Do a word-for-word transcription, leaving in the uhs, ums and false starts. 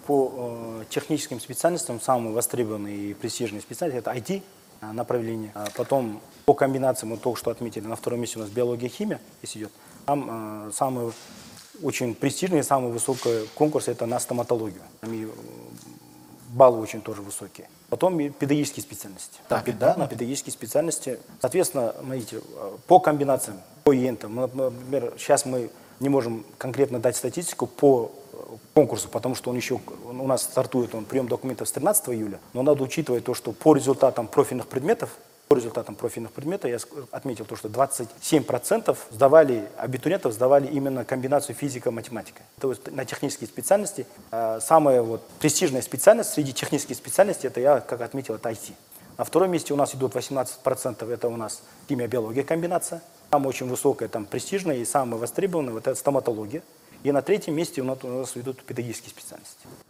по э, техническим специальностям самые востребованные и престижные специальности – это ай ти направление. А потом по комбинации мы только что отметили, на втором месте у нас биология и химия, если идет. Там э, самый очень престижный, самый высокий конкурс – это на стоматологию. Там и баллы очень тоже высокие. Потом и педагогические специальности. Так, да, на педагогические специальности. Соответственно, смотрите, по комбинациям, по ИЕНТам, например, сейчас мы не можем конкретно дать статистику по конкурсу, потому что он еще, у нас стартует он прием документов с тринадцатого июля, но надо учитывать то, что по результатам профильных предметов, по результатам профильных предметов, я отметил то, что двадцать семь процентов сдавали, абитуриентов сдавали именно комбинацию физика-математика. То есть на технические специальности, самая вот престижная специальность среди технических специальностей, это я, как отметил, это ай ти. На втором месте у нас идут восемнадцать процентов, это у нас химия-биология комбинация. Там очень высокая, там престижная и самая востребованная, вот это стоматология. И на третьем месте у нас, у нас идут педагогические специальности.